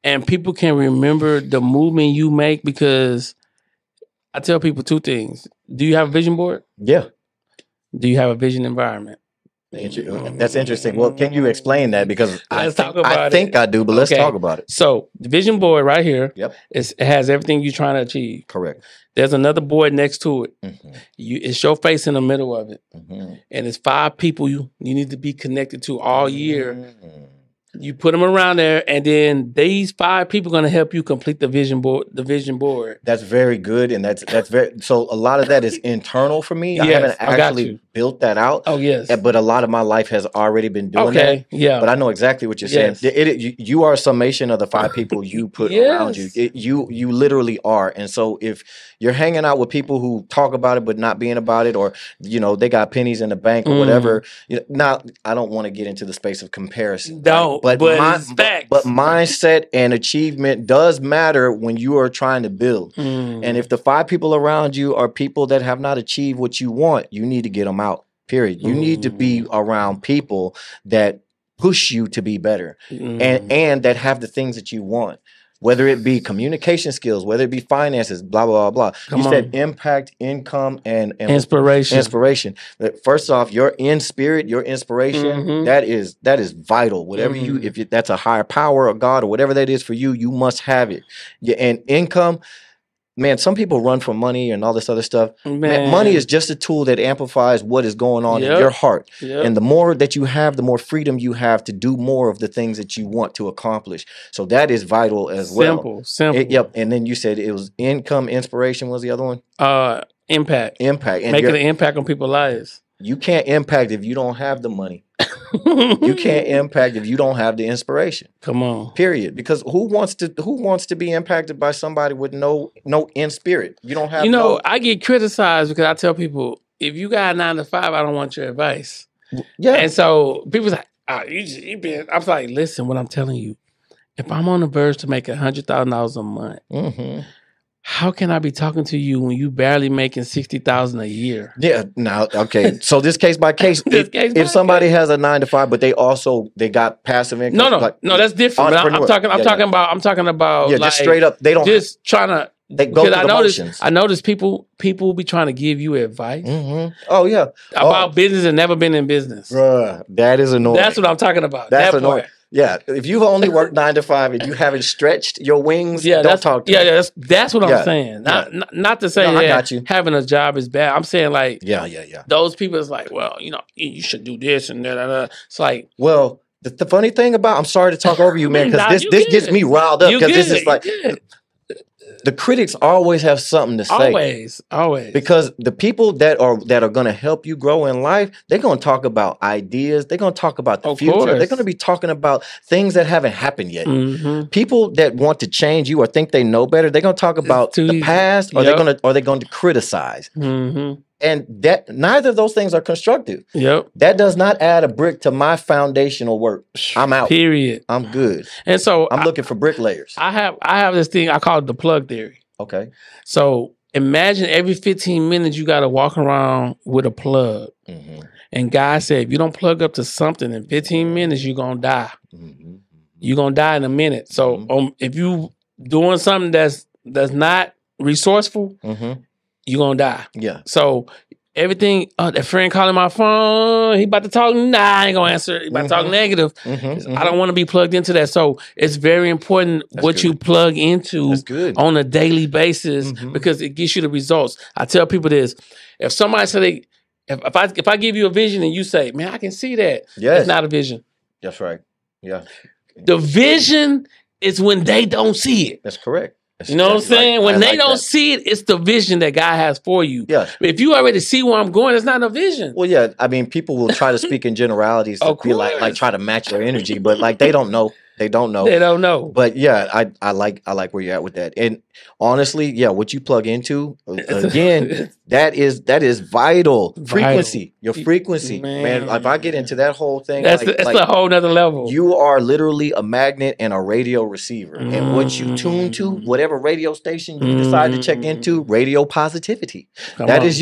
and people can remember the movement you make because I tell people two things. Do you have a vision board? Yeah. Do you have a vision environment? That's interesting. Well, can you explain that? Because I think I do, but let's talk about it. So the vision board right here, Yep, it has everything you're trying to achieve. correct. There's another board next to it. Mm-hmm. It's your face in the middle of it. Mm-hmm. And it's 5 people you need to be connected to all year. Mm-hmm. You put them around there, and then these 5 people are going to help you complete the vision board. That's very good, and that's very. So a lot of that is internal for me. I haven't actually built that out. Oh yes, but a lot of my life has already been doing that. Yeah, but I know exactly what you're saying. You are a summation of the 5 people you put around you. You literally are. And so if you're hanging out with people who talk about it but not being about it, or they got pennies in the bank or whatever. Now I don't want to get into the space of comparison. Don't. But mindset and achievement does matter when you are trying to build. And if the 5 people around you are people that have not achieved what you want, you need to get them out. Period. You need to be around people that push you to be better and that have the things that you want. Whether it be communication skills, whether it be finances, blah, blah, blah, blah. You said impact, income, and inspiration. First off, your in spirit, your inspiration, that is vital. Whatever if that's a higher power or God or whatever that is for you, you must have it. Yeah, and income, man, some people run from money and all this other stuff. Man, money is just a tool that amplifies what is going on in your heart. And the more that you have, the more freedom you have to do more of the things that you want to accomplish. So that is vital as well. Simple. And then you said it was income, inspiration was the other one? Impact. And making an impact on people's lives. You can't impact if you don't have the money. You can't impact if you don't have the inspiration. Come on. Period. Because who wants to be impacted by somebody with no in spirit? You don't have I get criticized because I tell people, if you got a 9 to 5, I don't want your advice. Yeah. And so people's like, I'm like, listen, what I'm telling you, if I'm on the verge to make $100,000 a month, how can I be talking to you when you barely making $60,000 a year? Yeah. Now, okay. So this case by case, if somebody has a 9 to 5, but they got passive income. No, that's different. I'm talking about just straight up. They don't just trying to. They go through the motions. I notice people be trying to give you advice. Oh yeah, about business and never been in business. Bruh, that is annoying. That's what I'm talking about. That's annoying. Part. Yeah, if you've only worked 9 to 5 and you haven't stretched your wings, don't talk to me. Yeah, that's what I'm saying. Not to say I got you. Having a job is bad. I'm saying like, yeah. Those people is like, well, you should do this and that. It's like, well, the funny thing about, I'm sorry to talk over you, man, because this gets me riled up because this is like. The critics always have something to say. Always. Because the people that are going to help you grow in life, they're going to talk about ideas. They're going to talk about the future. They're going to be talking about things that haven't happened yet. People that want to change you or think they know better, they're going to talk about the past, or they're going to criticize. And that neither of those things are constructive. That does not add a brick to my foundational work. I'm out. Period. I'm good. And so I'm looking for bricklayers. I have this thing I call it the plug theory. Okay. So imagine every 15 minutes you got to walk around with a plug. And God said, if you don't plug up to something in 15 minutes, you're gonna die. You're gonna die in a minute. So if you doing something that's not resourceful, you're gonna die. Yeah. So everything, that friend calling my phone, he about to talk, I ain't gonna answer. He about to talk negative. I don't want to be plugged into that. So it's very important you plug into on a daily basis because it gives you the results. I tell people this: if somebody said if I give you a vision and you say, man, I can see that, it's not a vision. That's right. Yeah. The vision is when they don't see it. That's correct. You know what I'm saying? When they don't see it, it's the vision that God has for you. Yeah. If you already see where I'm going, it's not a vision. Well, yeah. I mean, people will try to speak in generalities to be like try to match their energy, but like they don't know. They don't know. But yeah, I like where you're at with that. And honestly, yeah, what you plug into, again, that is vital. Frequency. Your frequency. Man, if I get into that whole thing, that's a whole nother level. You are literally a magnet and a radio receiver. And what you tune to, whatever radio station you decide to check into, radio positivity. That is you.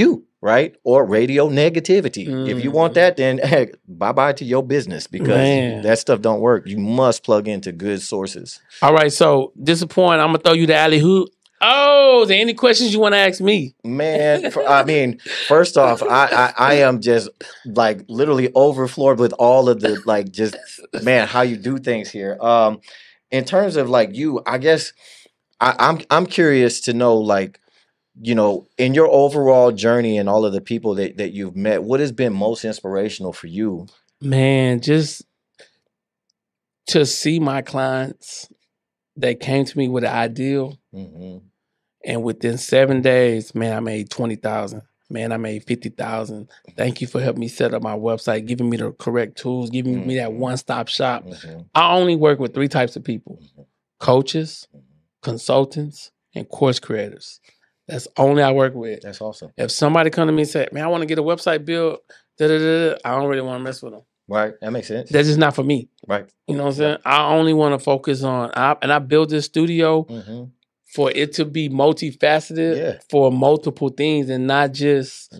right? Or radio negativity. If you want that, then hey, bye-bye to your business because that stuff don't work. You must plug into good sources. All right, so disappoint. I'm gonna throw you the alley hoop. Oh, is there any questions you want to ask me? Man, I mean, first off, I am just like literally overfloored with all of the like just man, how you do things here. In terms of like you, I guess I'm curious to know like, you know, in your overall journey and all of the people that you've met, what has been most inspirational for you? Man, just to see my clients that came to me with an ideal. Mm-hmm. And within 7 days, man, I made 20,000. Man, I made 50,000. Thank you for helping me set up my website, giving me the correct tools, giving me that one-stop shop. I only work with 3 types of people: coaches, consultants, and course creators. That's only I work with. That's awesome. If somebody come to me and say, man, I want to get a website built, I don't really want to mess with them. Right. That makes sense. That's just not for me. Right. You know what I'm saying? I only want to focus on, and I built this studio for it to be multifaceted for multiple things and not just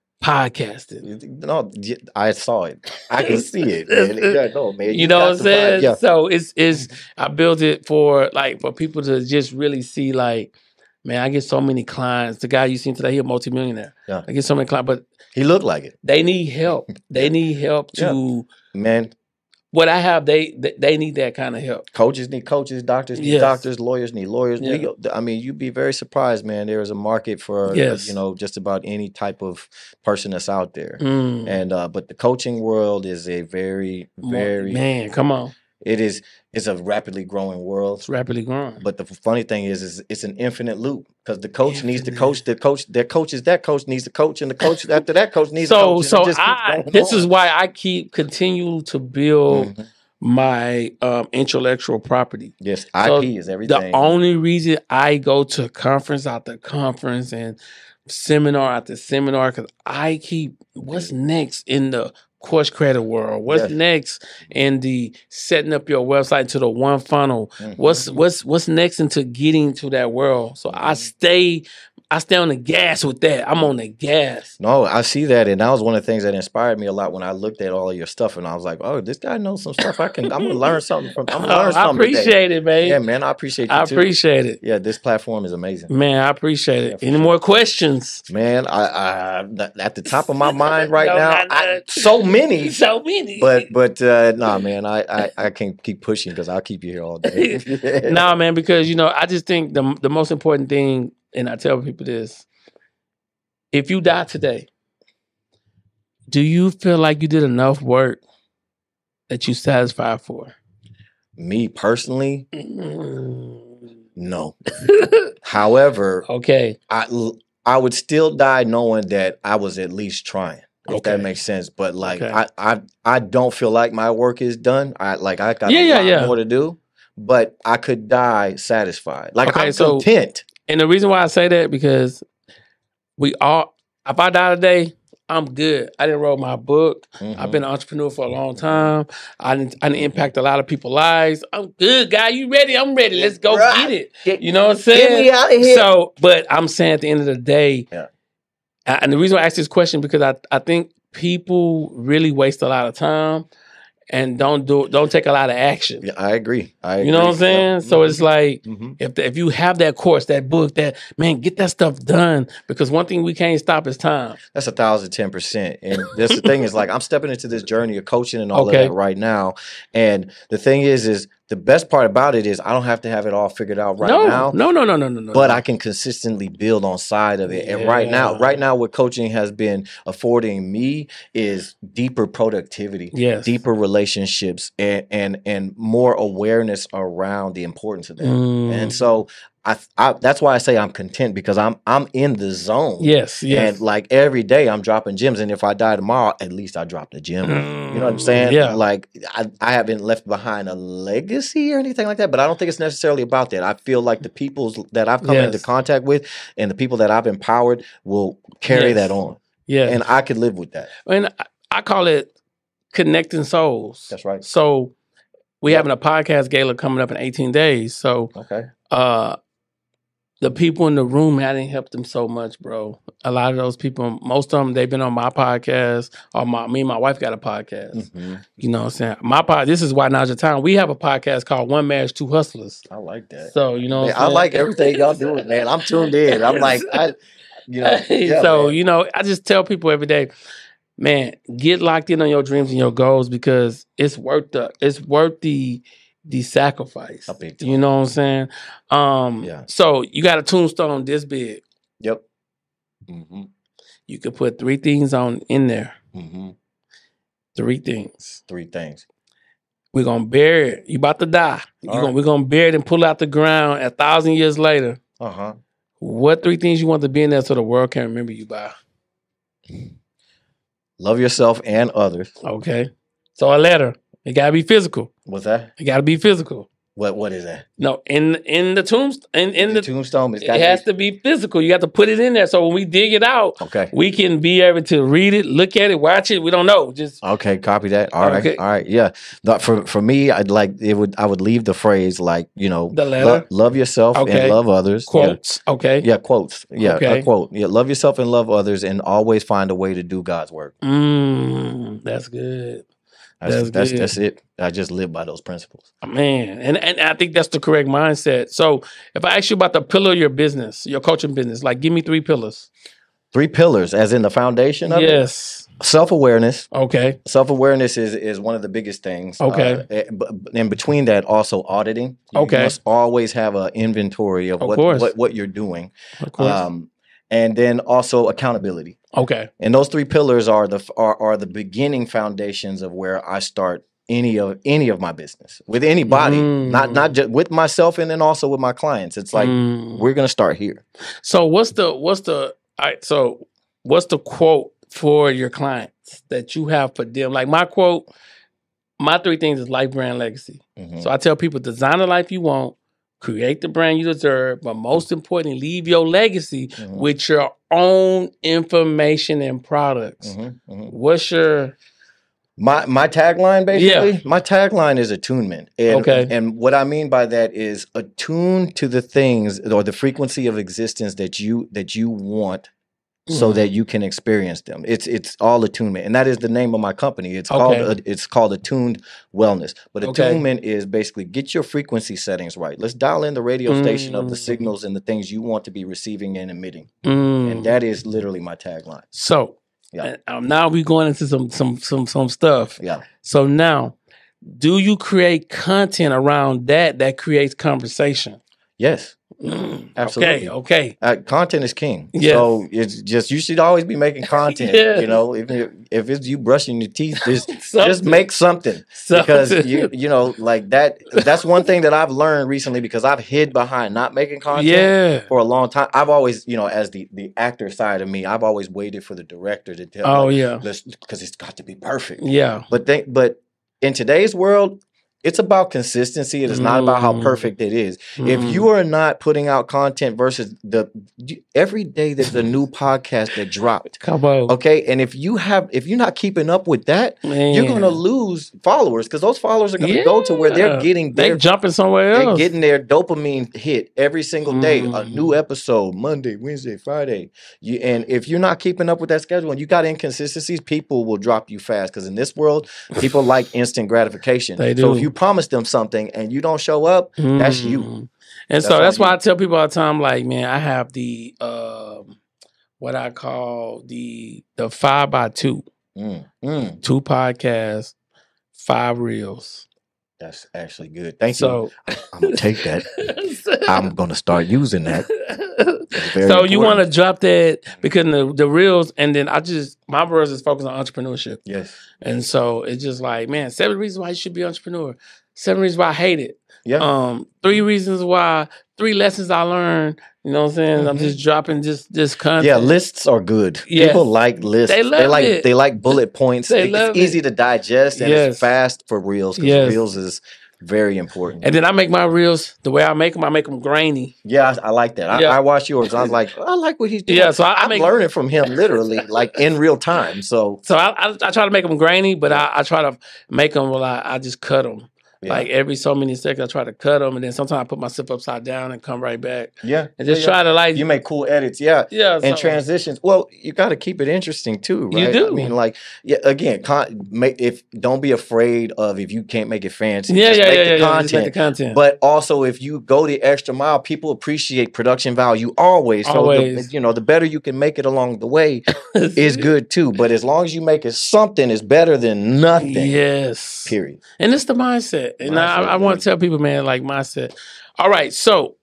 podcasting. No, I saw it. I can see it, man. Man. You know what I'm saying? Yeah. So it's I built it for people to just really see like, man, I get so many clients. The guy you seen today, he a multimillionaire. Yeah. I get so many clients, but he looked like it. They need help. They need help to man. What I have, they need that kind of help. Coaches need coaches, doctors need doctors, lawyers need lawyers. Yeah. I mean, you'd be very surprised, man. There is a market for you know, just about any type of person that's out there. And but the coaching world is a very man, come on. It's a rapidly growing world. It's rapidly growing. But the funny thing is it's an infinite loop because the coach needs to coach, that coach needs to coach, and the coach after that coach needs to coach. So this is why I continue to build my intellectual property. Yes, IP is everything. The only reason I go to conference after conference and seminar after seminar because I keep what's next in the course creator world. What's next in the setting up your website to the one funnel? What's next into getting to that world? So I stay on the gas with that. I'm on the gas. No, I see that, and that was one of the things that inspired me a lot when I looked at all of your stuff, and I was like, "Oh, this guy knows some stuff. I'm gonna learn something from. I appreciate it, man. Yeah, man, I appreciate you too. Appreciate it. Yeah, this platform is amazing, man. I appreciate it. Any more questions, man? I at the top of my mind right now, so many. But nah, man, I can't keep pushing because I'll keep you here all day. Nah, man, because you know, I just think the most important thing. And I tell people this, if you die today, do you feel like you did enough work that you satisfied for? Me personally, no. However, I would still die knowing that I was at least trying. If that makes sense. But like I don't feel like my work is done. I got a lot more to do. But I could die satisfied. Like I'm content. And the reason why I say that because if I die today, I'm good. I didn't write my book. I've been an entrepreneur for a long time. I didn't impact a lot of people's lives. I'm good, guy. You ready? I'm ready. Let's go get it. You know what I'm saying? Get me out of here. So, but I'm saying at the end of the day, and the reason why I ask this question because I think people really waste a lot of time and don't take a lot of action. Yeah, I agree. You know what I'm saying? So it's like if you have that course, that book, that man, get that stuff done because one thing we can't stop is time. That's 1,010%. And that's the thing is like I'm stepping into this journey of coaching and all of that right now. And the thing is the best part about it is I don't have to have it all figured out now. No. But I can consistently build on side of it. And right now, what coaching has been affording me is deeper productivity, deeper relationships, and more awareness around the importance of that. And so I that's why I say I'm content because I'm in the zone. Yes. And like every day I'm dropping gems. And if I die tomorrow, at least I dropped a gem. You know what I'm saying? Yeah. Like I haven't left behind a legacy or anything like that, but I don't think it's necessarily about that. I feel like the people that I've come into contact with and the people that I've empowered will carry that on. Yeah. And I could live with that. And I call it connecting souls. That's right. So we're having a podcast gala coming up in 18 days. So the people in the room, man, I didn't help them so much, bro. A lot of those people, most of them, they've been on my podcast, or me and my wife got a podcast. Mm-hmm. You know what I'm saying? This is Why Now's Your Time. We have a podcast called One Marriage, Two Hustlers. I like that. So, you know, Man, I like everything y'all doing, man. I'm tuned in. I'm like, so, man. you know, I just tell people every day, man, get locked in on your dreams and your goals because it's worth the sacrifice. A big time. You know what I'm saying? So you got a tombstone this big. Yep. Mm-hmm. You could put 3 things in there. Mm-hmm. 3 things. 3 things. We're gonna bury it. You about to die. We're gonna bury it and pull it out the ground 1,000 years later. Uh-huh. What 3 things you want to be in there so the world can remember you by? Love yourself and others. Okay. So a letter. It gotta be physical. What's that? It gotta be physical. What is that? No, in the tombstone, in the tombstone, it has to be physical. You have to put it in there so when we dig it out, we can be able to read it, look at it, watch it. We don't know. Just okay, copy that. All right, yeah. For me, I would leave the phrase like the letter, love yourself and love others. Quotes, quotes, a quote, love yourself and love others, and always find a way to do God's work. That's good. That's it. I just live by those principles. Man, and I think that's the correct mindset. So if I ask you about the pillar of your business, your coaching business, like give me 3 pillars. 3 pillars, as in the foundation of it? Yes. Self-awareness. Okay. Self-awareness is one of the biggest things. Okay. And between that, also auditing. You must always have an inventory of what you're doing. Of course. And then also accountability. Okay. And those 3 pillars are the beginning foundations of where I start any of my business with anybody, not just with myself, and then also with my clients. It's like we're gonna start here. So what's the quote for your clients that you have for them? Like my quote, my 3 things is life, brand, legacy. Mm-hmm. So I tell people, design the life you want, create the brand you deserve, but most importantly, leave your legacy with your own information and products. What's your my tagline basically? Yeah. My tagline is attunement. And what I mean by that is attune to the things or the frequency of existence that you want so that you can experience them. It's all attunement. And that is the name of my company. It's called Attuned Wellness. But attunement is basically get your frequency settings right. Let's dial in the radio station of the signals and the things you want to be receiving and emitting. And that is literally my tagline. So now we're going into some stuff. Yeah. So now, do you create content around that creates conversation? Yes. Absolutely. Okay. Content is king. Yes. So it's just you should always be making content. Yes. Even if it's you brushing your teeth, just make something. Because like that's one thing that I've learned recently because I've hid behind not making content for a long time. I've always, as the actor side of me, I've always waited for the director to tell me, because it's got to be perfect. Yeah. But in today's world, it's about consistency. It is not about how perfect it is. If you are not putting out content versus every day there's a new podcast that dropped. Come on. Okay. And if you're not keeping up with that, you're going to lose followers because those followers are going to go to where they're jumping somewhere else. They're getting their dopamine hit every single day. A new episode, Monday, Wednesday, Friday. And if you're not keeping up with that schedule and you got inconsistencies, people will drop you fast because in this world, people like instant gratification. They do. So if you promise them something and you don't show up, that's you. And that's why I tell people all the time, like, man, I have the what I call the 5x2. 2 podcasts, 5 reels. That's actually good. Thank you. I'm gonna take that. I'm gonna start using that. So important. You want to drop that because the reels, and then my reels is focused on entrepreneurship. Yes. And so it's just like, man, 7 reasons why you should be an entrepreneur. 7 reasons why I hate it. Yeah. 3 reasons why. 3 lessons I learned. You know what I'm saying? I'm just dropping just content. Yeah, lists are good. Yes. People like lists. They love it. They like bullet points. It's easy to digest and it's fast for reels because reels is very important. And then I make my reels the way I make them grainy. Yeah, I like that. I watch yours. I was like, I like what he's doing. Yeah, so I'm learning from him literally, like in real time. So I try to make them grainy, but I try to make them I just cut them. Like every so many seconds, I try to cut them, and then sometimes I put myself upside down and come right back. Yeah. And just try to like you make cool edits. Yeah. Yeah. And transitions. Well, you got to keep it interesting too, right? You do. I mean, like, again, don't be afraid of if you can't make it fancy. Yeah, just just make the content. But also, if you go the extra mile, people appreciate production value always. So the better you can make it along the way is good too. But as long as you make it something, it's better than nothing. Yes. Period. And it's the mindset. And I want to tell people, man, like mindset. All right, so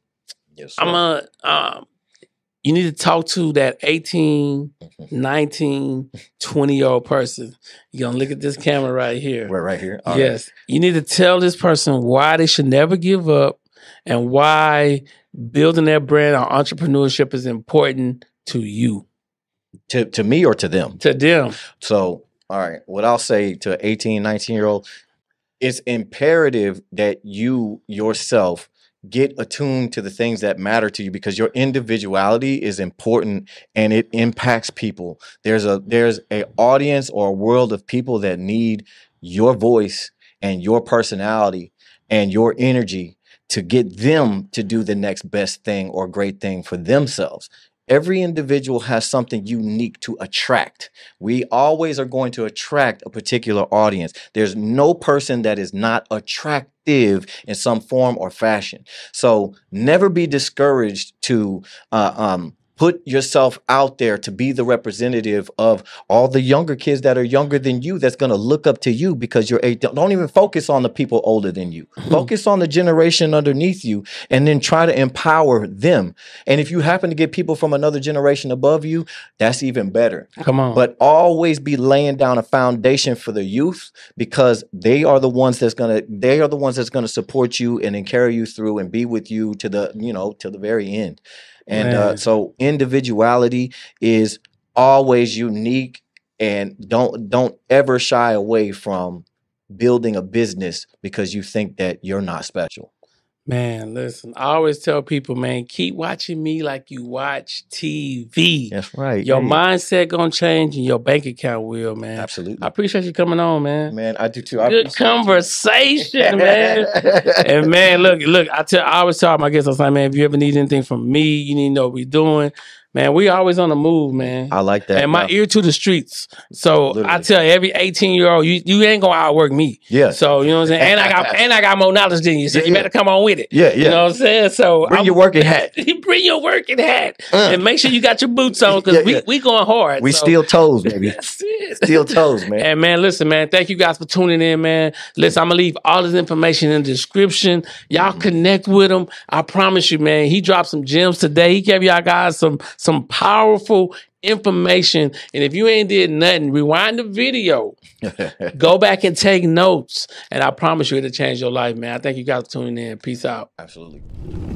you need to talk to that 18, 19, 20-year-old person. You're going to look at this camera right here. We're right here. All yes. Right. You need to tell this person why they should never give up and why building their brand or entrepreneurship is important to you. To me or to them? To them. So, all right, what I'll say to an 18, 19-year-old, it's imperative that you yourself get attuned to the things that matter to you because your individuality is important and it impacts people. There's a audience or a world of people that need your voice and your personality and your energy to get them to do the next best thing or great thing for themselves. Every individual has something unique to attract. We always are going to attract a particular audience. There's no person that is not attractive in some form or fashion. So never be discouraged to put yourself out there to be the representative of all the younger kids that are younger than you that's going to look up to you because you're 8. Don't even focus on the people older than you. Focus on the generation underneath you and then try to empower them. And if you happen to get people from another generation above you, that's even better. Come on. But always be laying down a foundation for the youth because they are the ones that's going to support you and then carry you through and be with you to the very end. And so individuality is always unique, and don't ever shy away from building a business because you think that you're not special. Man, listen, I always tell people, man, keep watching me like you watch TV. That's right. Your mindset gonna change and your bank account will, man. Absolutely. I appreciate you coming on, man. Man, I do too. Good conversation, man. And man, look, I always tell my guests, I was like, man, if you ever need anything from me, you need to know what we're doing. Man, we always on the move, man. I like that. And my ear to the streets. So literally. I tell every 18-year-old, you ain't gonna outwork me. Yeah. So you know what I'm saying? And I got more knowledge than you. So you better come on with it. Yeah. You know what I'm saying? So bring your working hat. Bring your working hat. And make sure you got your boots on because we going hard. We steel toes, baby. Steel toes, man. And man, listen, man, thank you guys for tuning in, man. Listen, I'm gonna leave all this information in the description. Y'all connect with him. I promise you, man, he dropped some gems today. He gave y'all guys some powerful information. And if you ain't did nothing, rewind the video. Go back and take notes. And I promise you it'll change your life, man. I thank you guys for tuning in. Peace out. Absolutely.